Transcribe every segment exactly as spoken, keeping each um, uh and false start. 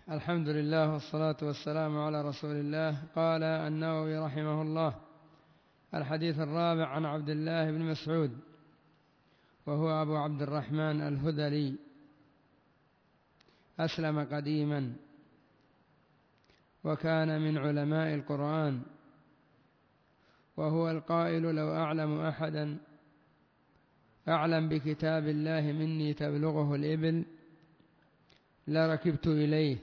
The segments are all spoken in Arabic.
الحمد لله والصلاة والسلام على رسول الله. قال النووي رحمه الله: الحديث الرابع عن عبد الله بن مسعود، وهو أبو عبد الرحمن الهذلي، أسلم قديما وكان من علماء القرآن، وهو القائل: لو أعلم أحدا أعلم بكتاب الله مني تبلغه الإبل لركبت إليه.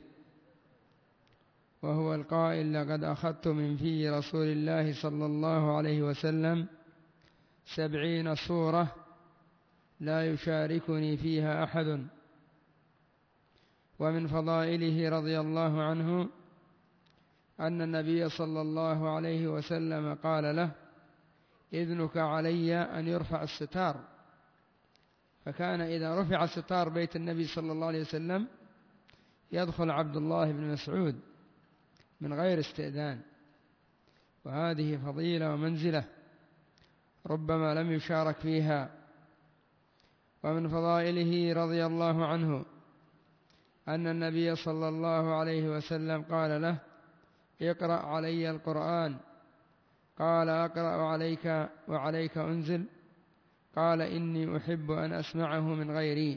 وهو القائل: لقد أخذت من في رسول الله صلى الله عليه وسلم سبعين سورة لا يشاركني فيها أحد. ومن فضائله رضي الله عنه أن النبي صلى الله عليه وسلم قال له: إذنك علي أن يرفع الستار. فكان إذا رفع ستار بيت النبي صلى الله عليه وسلم يدخل عبد الله بن مسعود من غير استئذان، وهذه فضيلة ومنزلة ربما لم يشارك فيها. ومن فضائله رضي الله عنه أن النبي صلى الله عليه وسلم قال له: اقرأ علي القرآن. قال: أقرأ عليك وعليك أنزل؟ قال: إني أحب أن أسمعه من غيري.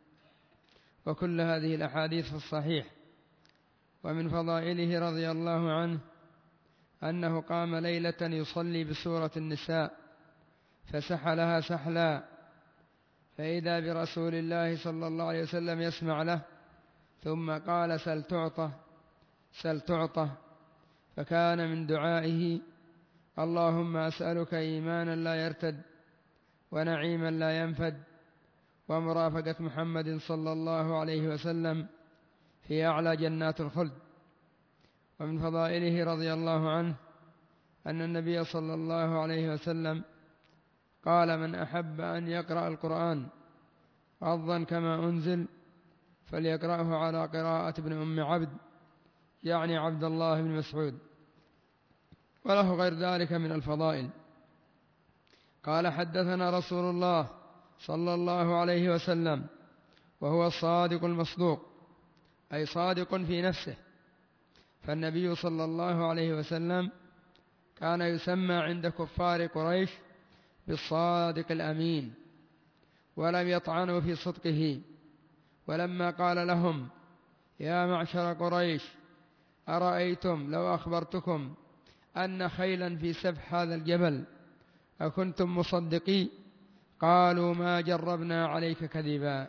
وكل هذه الأحاديث في الصحيح. ومن فضائله رضي الله عنه أنه قام ليلة يصلي بسورة النساء فسحلها سحلا، فإذا برسول الله صلى الله عليه وسلم يسمع له، ثم قال: سل تعطى سل تعطى. فكان من دعائه: اللهم أسألك إيمانا لا يرتد، ونعيما لا ينفد، ومرافقة محمد صلى الله عليه وسلم في أعلى جنات الخلد. ومن فضائله رضي الله عنه أن النبي صلى الله عليه وسلم قال: من أحب أن يقرأ القرآن غضا كما أنزل فليقرأه على قراءة ابن أم عبد، يعني عبد الله بن مسعود. وله غير ذلك من الفضائل. قال: حدثنا رسول الله صلى الله عليه وسلم، وهو الصادق المصدوق، أي صادق في نفسه. فالنبي صلى الله عليه وسلم كان يسمى عند كفار قريش بالصادق الأمين، ولم يطعنوا في صدقه. ولما قال لهم: يا معشر قريش، أرأيتم لو أخبرتكم أن خيلا في سفح هذا الجبل أكنتم مصدقي؟ قالوا: ما جربنا عليك كذبا.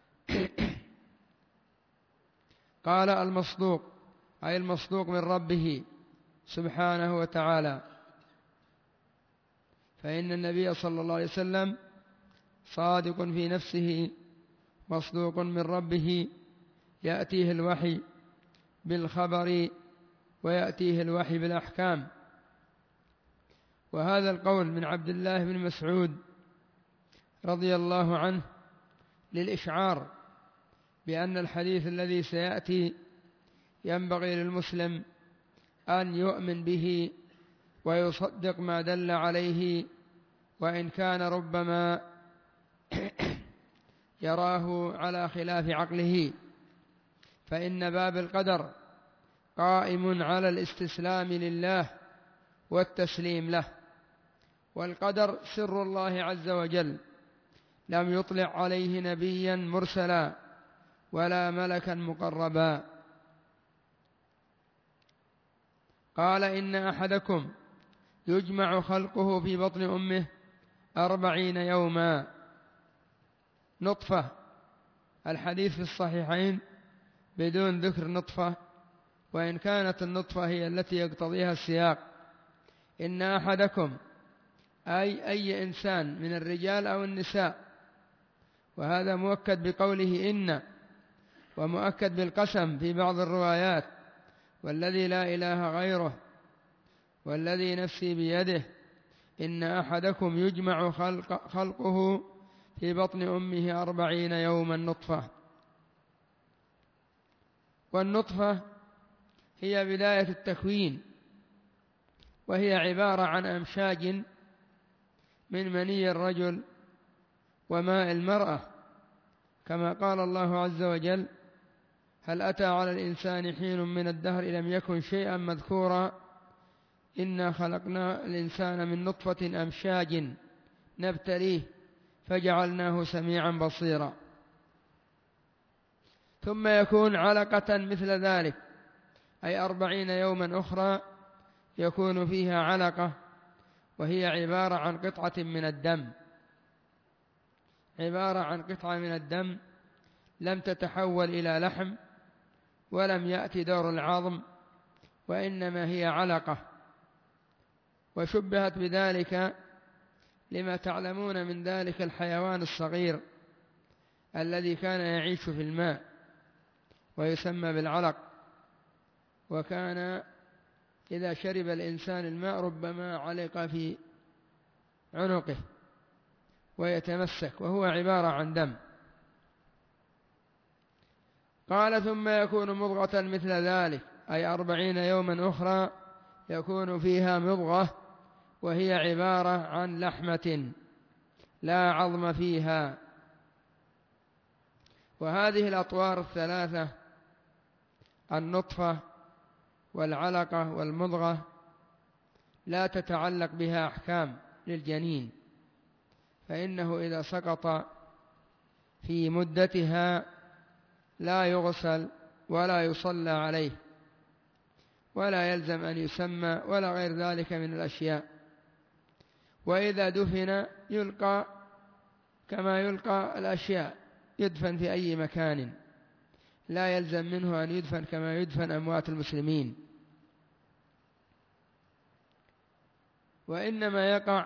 قال: المصدوق أي المصدوق من ربه سبحانه وتعالى. فإن النبي صلى الله عليه وسلم صادق في نفسه مصدوق من ربه، يأتيه الوحي بالخبر ويأتيه الوحي بالأحكام. وهذا القول من عبد الله بن مسعود رضي الله عنه للإشعار بأن الحديث الذي سيأتي ينبغي للمسلم أن يؤمن به ويصدق ما دل عليه، وإن كان ربما يراه على خلاف عقله. فإن باب القدر قائم على الاستسلام لله والتسليم له، والقدر سر الله عز وجل، لم يطلع عليه نبيا مرسلا ولا ملكا مقربا. قال: إن أحدكم يجمع خلقه في بطن أمه أربعين يوما نطفة. الحديث في الصحيحين بدون ذكر نطفة، وإن كانت النطفة هي التي يقتضيها السياق. إن أحدكم أي أي إنسان من الرجال أو النساء، وهذا مؤكد بقوله إن، ومؤكد بالقسم في بعض الروايات: والذي لا إله غيره والذي نفسي بيده إن أحدكم يجمع خلق خلقه في بطن أمه أربعين يوما نطفة. والنطفة هي بداية التكوين، وهي عبارة عن أمشاج من مني الرجل وماء المرأة، كما قال الله عز وجل: هل أتى على الإنسان حين من الدهر لم يكن شيئا مذكورا إنا خلقنا الإنسان من نطفة أمشاج نبتليه فجعلناه سميعا بصيرا. ثم يكون علقة مثل ذلك، أي أربعين يوما أخرى يكون فيها علقة، وهي عبارة عن قطعة من الدم، عبارة عن قطعة من الدم لم تتحول إلى لحم ولم يأتي دور العظم، وإنما هي علقة. وشبهت بذلك لما تعلمون من ذلك الحيوان الصغير الذي كان يعيش في الماء ويسمى بالعلق، وكان إذا شرب الإنسان الماء ربما علق في عنقه ويتمسك، وهو عبارة عن دم. قال ثم يكون مضغة مثل ذلك، أي أربعين يوما أخرى يكون فيها مضغة، وهي عبارة عن لحمة لا عظم فيها. وهذه الأطوار الثلاثة النطفة والعلقة والمضغة لا تتعلق بها أحكام للجنين، فإنه إذا سقط في مدتها لا يغسل ولا يصلى عليه ولا يلزم أن يسمى ولا غير ذلك من الأشياء. وإذا دفن يلقى كما يلقى الأشياء، يدفن في أي مكان، لا يلزم منه أن يدفن كما يدفن أموات المسلمين. وإنما يقع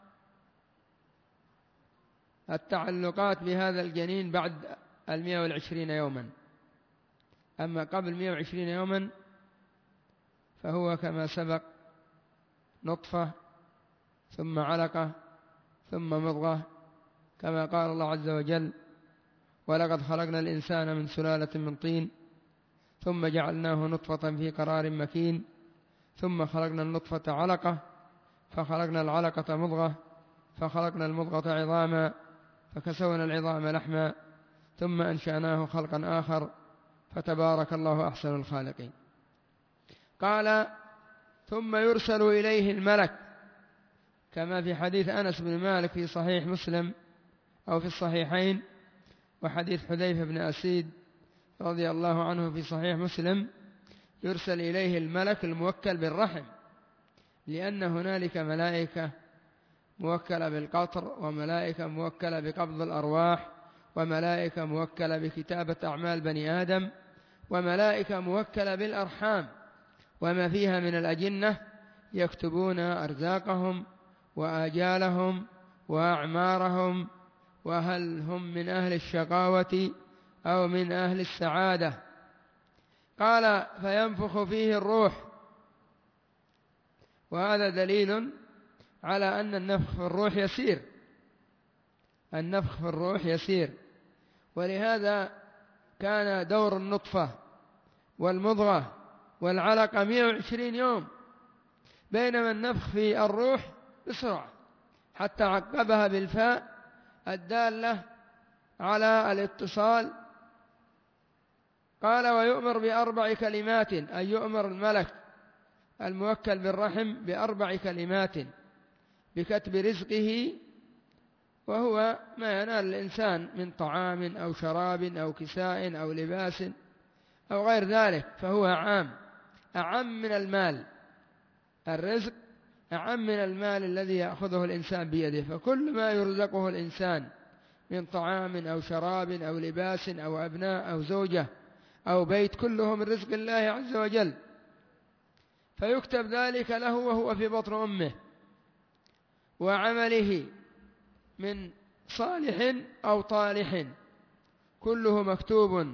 التعلقات بهذا الجنين بعد المئة والعشرين يوما، أما قبل مئة وعشرين يوما فهو كما سبق نطفة ثم علقة ثم مضغة، كما قال الله عز وجل ولقد خلقنا الإنسان من سلالة من طين ثم جعلناه نطفة في قرار مكين ثم خلقنا النطفة علقة فخلقنا العلقة مضغة فخلقنا المضغة عظاما فكسونا العظام لحما ثم أنشأناه خلقا آخر فتبارك الله أحسن الخالقين. قال ثم يرسل إليه الملك، كما في حديث أنس بن مالك في صحيح مسلم أو في الصحيحين، وحديث حذيفة بن أسيد رضي الله عنه في صحيح مسلم، يرسل إليه الملك الموكل بالرحم، لأن هنالك ملائكة موكلة بالقطر، وملائكة موكلة بقبض الأرواح، وملائكة موكلة بكتابة أعمال بني آدم، وملائكة موكلة بالأرحام وما فيها من الأجنة، يكتبون أرزاقهم وآجالهم وأعمارهم، وهل هم من أهل الشقاوة أو من أهل السعادة. قال فينفخ فيه الروح، وهذا دليل على أن النفخ في الروح يسير، النفخ في الروح يسير، ولهذا كان دور النطفة والمضغة والعلقة مئة وعشرين يوم، بينما النفخ في الروح بسرعة، حتى عقبها بالفاء الدالة على الاتصال. قال ويؤمر بأربع كلمات، أي يؤمر الملك الموكل بالرحم بأربع كلمات: بكتب رزقه، وهو ما ينال الإنسان من طعام أو شراب أو كساء أو لباس أو غير ذلك، فهو عام، أعم من المال، الرزق أعم من المال الذي يأخذه الإنسان بيده، فكل ما يرزقه الإنسان من طعام أو شراب أو لباس أو أبناء أو زوجة أو بيت كله من رزق الله عز وجل، فيكتب ذلك له وهو في بطن أمه، وعمله من صالح أو طالح كله مكتوب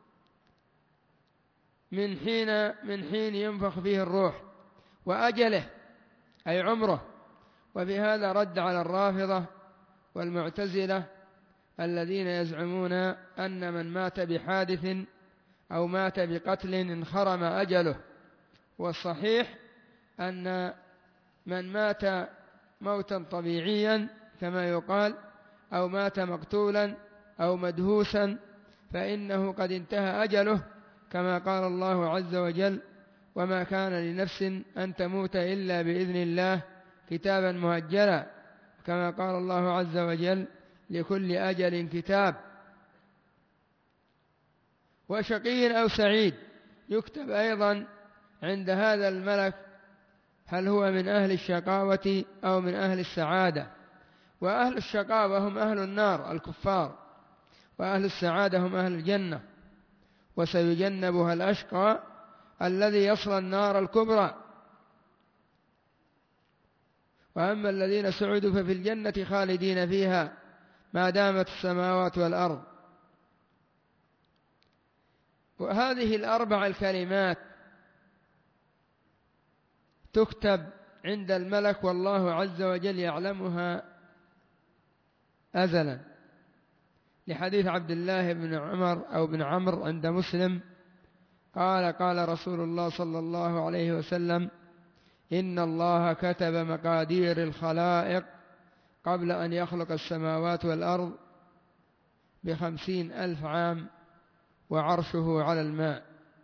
من حين من حين ينفخ فيه الروح، وأجله أي عمره. وفي هذا رد على الرافضة والمعتزلة الذين يزعمون أن من مات بحادث أو مات بقتل انخرم أجله، والصحيح أن من مات موتا طبيعيا كما يقال أو مات مقتولا أو مدهوسا فإنه قد انتهى أجله، كما قال الله عز وجل: وما كان لنفس أن تموت إلا بإذن الله كتابا مؤجلا، كما قال الله عز وجل: لكل أجل كتاب. وشقي أو سعيد يكتب أيضا عند هذا الملك هل هو من أهل الشقاوة أو من أهل السعادة. وأهل الشقاوة هم أهل النار الكفار، وأهل السعادة هم أهل الجنة، وسيجنبها الأشقى الذي يصل النار الكبرى. وأما الذين سعدوا ففي الجنة خالدين فيها ما دامت السماوات والأرض. وهذه الأربع الكلمات تكتب عند الملك والله عز وجل يعلمها أزلا، لحديث عبد الله بن عمر أو بن عمرو عند مسلم قال: قال رسول الله صلى الله عليه وسلم: إن الله كتب مقادير الخلائق قبل أن يخلق السماوات والأرض بخمسين ألف عام وعرشه على الماء.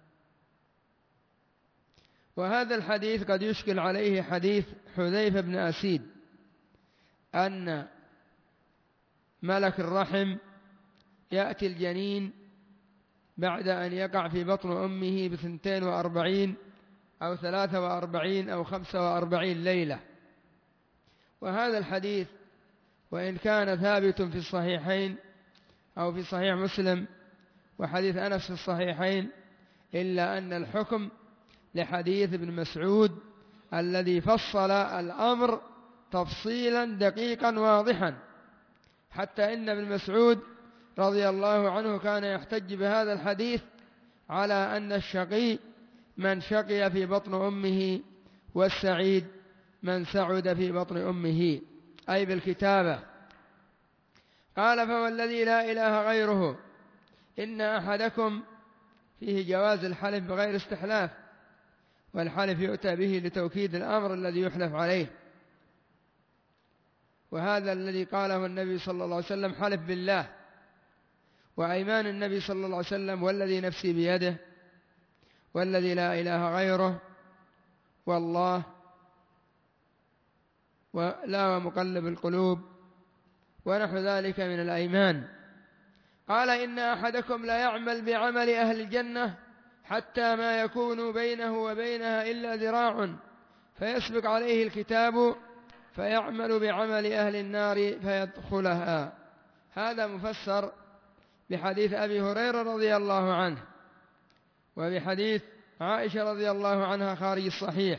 وهذا الحديث قد يشكل عليه حديث حذيفة بن أسيد أن ملك الرحم يأتي الجنين بعد أن يقع في بطن أمه بثنتين وأربعين أو ثلاثة وأربعين أو خمسة وأربعين ليلة. وهذا الحديث وإن كان ثابت في الصحيحين أو في صحيح مسلم وحديث أنس في الصحيحين، إلا أن الحكم لحديث ابن مسعود الذي فصل الأمر تفصيلا دقيقا واضحا، حتى إن ابن مسعود رضي الله عنه كان يحتج بهذا الحديث على أن الشقي من شقي في بطن أمه، والسعيد من سعد في بطن أمه، أي بالكتابة. قال: فوالذي لا إله غيره إن أحدكم، فيه جواز الحلف بغير استحلاف، والحلف يؤتى به لتوكيد الأمر الذي يحلف عليه. وهذا الذي قاله النبي صلى الله عليه وسلم حلف بالله. وأيمان النبي صلى الله عليه وسلم: والذي نفسي بيده، والذي لا إله غيره، والله، ولا ومقلب القلوب، ونحو ذلك من الأيمان. قال: إن أحدكم لا يعمل بعمل أهل الجنة حتى ما يكون بينه وبينها إلا ذراع فيسبق عليه الكتاب فيعمل بعمل أهل النار فيدخلها. هذا مفسر بحديث أبي هريرة رضي الله عنه، وبحديث عائشة رضي الله عنها خارج الصحيح،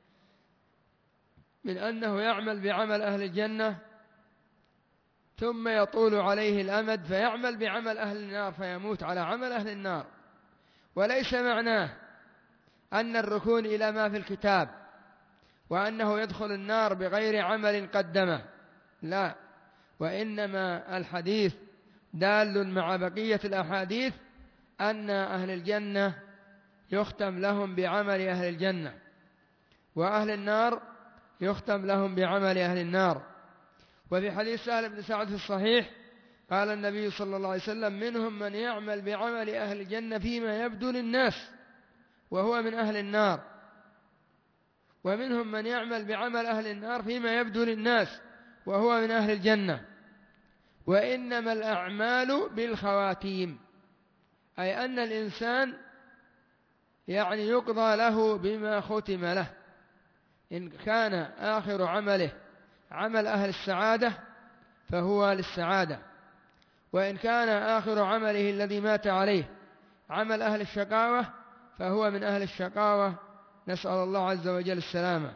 من أنه يعمل بعمل أهل الجنة ثم يطول عليه الأمد فيعمل بعمل أهل النار فيموت على عمل أهل النار. وليس معناه أن الركون إلى ما في الكتاب وأنه يدخل النار بغير عمل قدمه، لا، وإنما الحديث دال مع بقية الأحاديث أن أهل الجنة يختم لهم بعمل أهل الجنة، وأهل النار يختم لهم بعمل أهل النار. وفي حديث سهل بن سعد في الصحيح قال النبي صلى الله عليه وسلم: منهم من يعمل بعمل أهل الجنة فيما يبدو للناس وهو من أهل النار، ومنهم من يعمل بعمل أهل النار فيما يبدو للناس وهو من أهل الجنة. وإنما الأعمال بالخواتيم، أي أن الإنسان يعني يقضى له بما ختم له. إن كان آخر عمله عمل أهل السعادة فهو للسعادة، وإن كان آخر عمله الذي مات عليه عمل أهل الشقاوة فهو من أهل الشقاوة، نسأل الله عز وجل السلامة.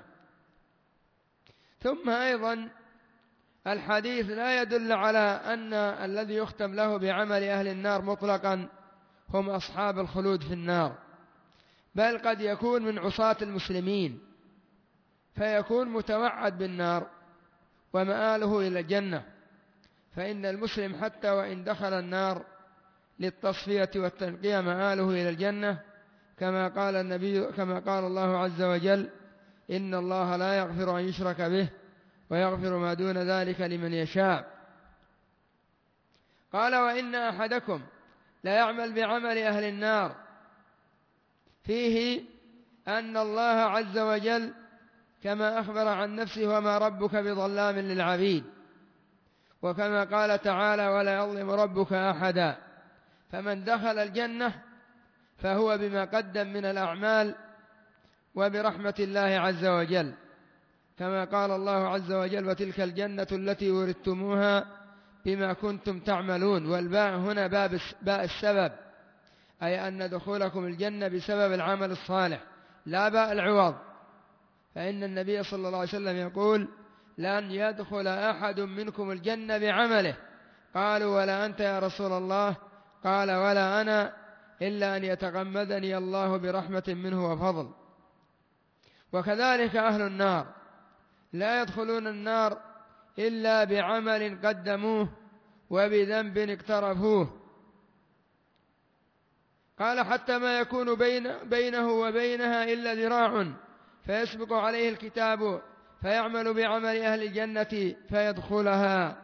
ثم أيضا الحديث لا يدل على أن الذي يختم له بعمل أهل النار مطلقا هم أصحاب الخلود في النار، بل قد يكون من عصاة المسلمين فيكون متوعد بالنار ومآله إلى الجنة. فإن المسلم حتى وإن دخل النار للتصفية والتنقية مآله إلى الجنة، كما قال النبي كما قال الله عز وجل: إن الله لا يغفر أن يشرك به ويغفر ما دون ذلك لمن يشاء. قال: وإن أحدكم لا يعمل بعمل أهل النار فيه أن الله عز وجل كما أخبر عن نفسه وما ربك بظلام للعبيد، وكما قال تعالى ولا يظلم ربك أحدا، فمن دخل الجنة فهو بما قدم من الأعمال وبرحمة الله عز وجل، كما قال الله عز وجل وتلك الجنة التي ورثتموها بما كنتم تعملون. والباء هنا باء السبب، أي أن دخولكم الجنة بسبب العمل الصالح لا باء العوض، فإن النبي صلى الله عليه وسلم يقول لن يدخل أحد منكم الجنة بعمله، قالوا ولا أنت يا رسول الله؟ قال ولا أنا، إلا أن يتغمدني الله برحمة منه وفضل. وكذلك أهل النار لا يدخلون النار إلا بعمل قدموه وبذنب اقترفوه. قال حتى ما يكون بين بينه وبينها إلا ذراع فيسبق عليه الكتاب فيعمل بعمل أهل الجنة فيدخلها.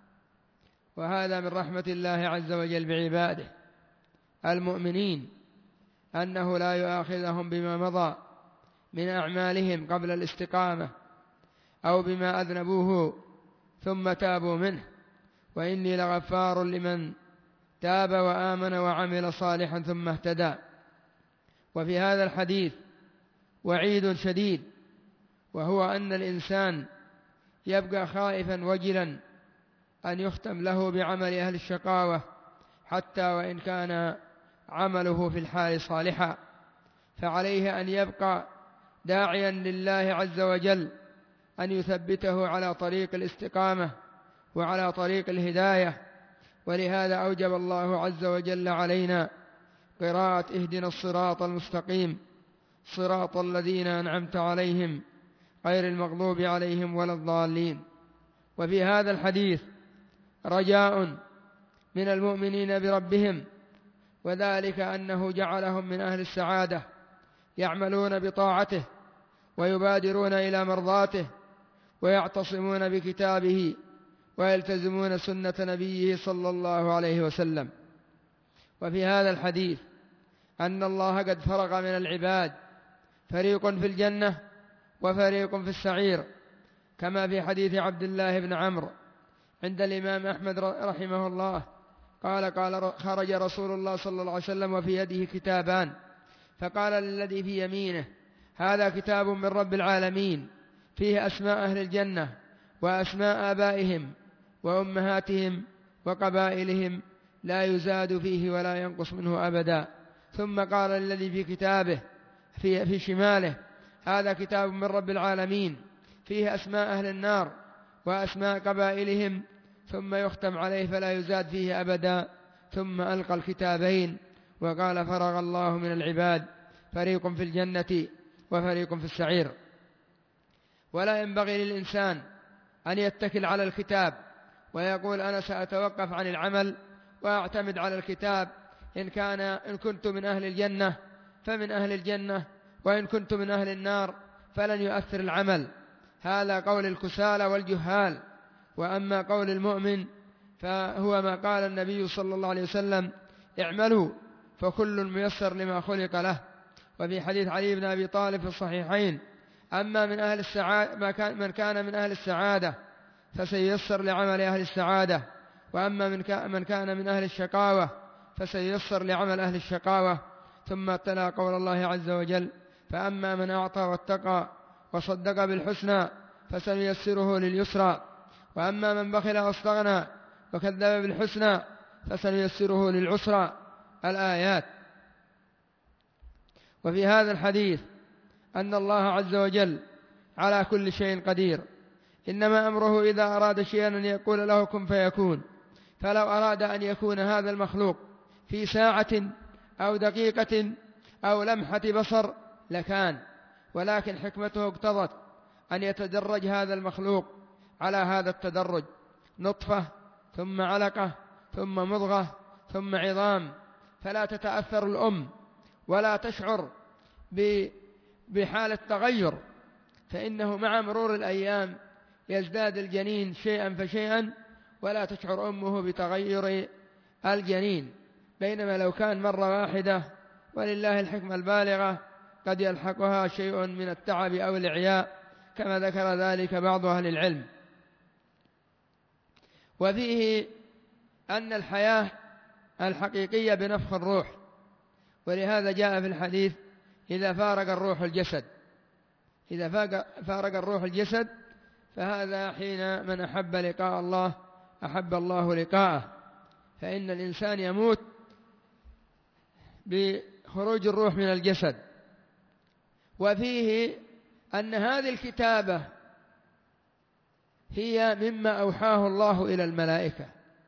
وهذا من رحمة الله عز وجل بعباده المؤمنين، أنه لا يؤاخذهم بما مضى من أعمالهم قبل الاستقامة أو بما أذنبوه ثم تابوا منه، وإني لغفار لمن تاب وآمن وعمل صالحا ثم اهتدى. وفي هذا الحديث وعيد شديد، وهو أن الإنسان يبقى خائفا وجلا أن يختم له بعمل أهل الشقاوة حتى وإن كان عمله في الحال صالحا، فعليه أن يبقى داعيا لله عز وجل أن يثبته على طريق الاستقامة وعلى طريق الهداية. ولهذا أوجب الله عز وجل علينا قراءة اهدنا الصراط المستقيم صراط الذين أنعمت عليهم غير المغضوب عليهم ولا الضالين. وفي هذا الحديث رجاء من المؤمنين بربهم، وذلك أنه جعلهم من أهل السعادة يعملون بطاعته ويبادرون إلى مرضاته ويعتصمون بكتابه ويلتزمون سنة نبيه صلى الله عليه وسلم. وفي هذا الحديث أن الله قد فرق من العباد فريق في الجنة وفريق في السعير، كما في حديث عبد الله بن عمرو عند الإمام أحمد رحمه الله قال قال خرج رسول الله صلى الله عليه وسلم وفي يده كتابان، فقال للذي في يمينه هذا كتاب من رب العالمين فيه أسماء أهل الجنة وأسماء آبائهم وأمهاتهم وقبائلهم لا يزاد فيه ولا ينقص منه أبدا. ثم قال للذي في كتابه في, في شماله هذا كتاب من رب العالمين فيه أسماء أهل النار وأسماء قبائلهم، ثم يختم عليه فلا يزاد فيه أبدا. ثم ألقى الكتابين وقال فرغ الله من العباد فريق في الجنة وفريق في السعير. ولا ينبغي للإنسان أن يتكل على الكتاب ويقول أنا سأتوقف عن العمل وأعتمد على الكتاب، إن كان إن كنت من أهل الجنة فمن أهل الجنة، وإن كنت من أهل النار فلن يؤثر العمل. هذا قول الكسالى والجهال. وأما قول المؤمن فهو ما قال النبي صلى الله عليه وسلم اعملوا فكل ميسر لما خلق له. وفي حديث علي بن أبي طالب في الصحيحين أما من أهل السعادة من كان من أهل السعادة فسييسر لعمل أهل السعادة، وأما من كان من أهل الشقاوة فسييسر لعمل أهل الشقاوة. ثم تلا قول الله عز وجل فأما من أعطى واتقى وصدق بالحسنى فسنيسره لليسرى، وأما من بخل واستغنى وكذب بالحسنى فسنيسره للعسرى. الآيات. وفي هذا الحديث أن الله عز وجل على كل شيء قدير، إنما أمره إذا أراد شيئا أن يقول له كن فيكون. فلو أراد أن يكون هذا المخلوق في ساعة أو دقيقة أو لمحة بصر لكان، ولكن حكمته اقتضت أن يتدرج هذا المخلوق على هذا التدرج، نطفة ثم علقة ثم مضغة ثم عظام، فلا تتأثر الأم ولا تشعر بحالة تغير، فإنه مع مرور الأيام يزداد الجنين شيئا فشيئا ولا تشعر أمه بتغير الجنين. بينما لو كان مرة واحدة ولله الحكمة البالغة، قد يلحقها شيء من التعب أو الإعياء كما ذكر ذلك بعض أهل العلم. وفيه أن الحياة الحقيقية بنفخ الروح، ولهذا جاء في الحديث إذا فارق الروح الجسد، إذا فارق الروح الجسد فهذا حين من أحب لقاء الله أحب الله لقاءه، فإن الإنسان يموت بخروج الروح من الجسد. وفيه أن هذه الكتابة هي مما أوحاه الله إلى الملائكة،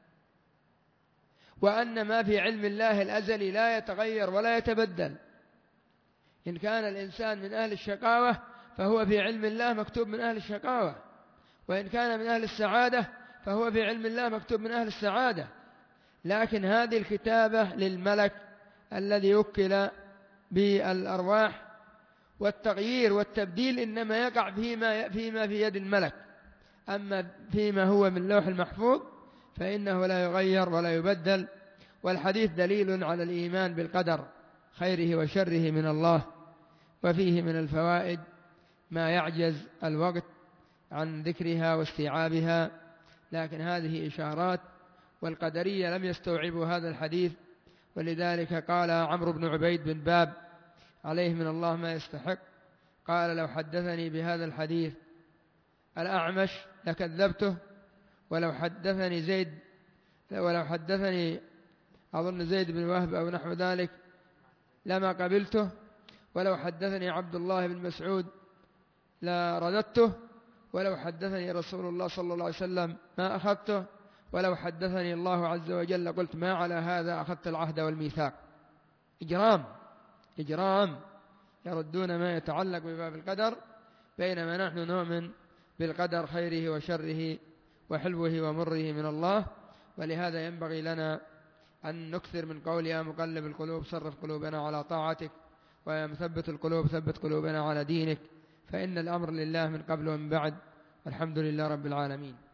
وأن ما في علم الله الأزلي لا يتغير ولا يتبدل. إن كان الإنسان من أهل الشقاوة فهو في علم الله مكتوب من أهل الشقاوة، وإن كان من أهل السعادة فهو في علم الله مكتوب من أهل السعادة. لكن هذه الكتابة للملك الذي وكل بالأرواح، والتغيير والتبديل إنما يقع فيما فيما في يد الملك، أما فيما هو من لوح المحفوظ فإنه لا يغير ولا يبدل. والحديث دليل على الإيمان بالقدر خيره وشره من الله، وفيه من الفوائد ما يعجز الوقت عن ذكرها واستيعابها، لكن هذه إشارات، والقدرية لم يستوعبوا هذا الحديث، ولذلك قال عمرو بن عبيد بن باب عليه من الله ما يستحق، قال لو حدثني بهذا الحديث الأعمش لكذبته، ولو حدثني زيد ولو حدثني أظن زيد بن وهب أو نحو ذلك لما قبلته، ولو حدثني عبد الله بن مسعود لرددته، ولو حدثني رسول الله صلى الله عليه وسلم ما أخذته، ولو حدثني الله عز وجل قلت ما على هذا أخذت العهد والميثاق. إجرام إجرام يردون ما يتعلق بباب القدر، بينما نحن نؤمن بالقدر خيره وشره وحلوه ومره من الله. ولهذا ينبغي لنا أن نكثر من قول يا مقلب القلوب صرف قلوبنا على طاعتك، ويا مثبت القلوب ثبت قلوبنا على دينك، فإن الأمر لله من قبل ومن بعد، والحمد لله رب العالمين.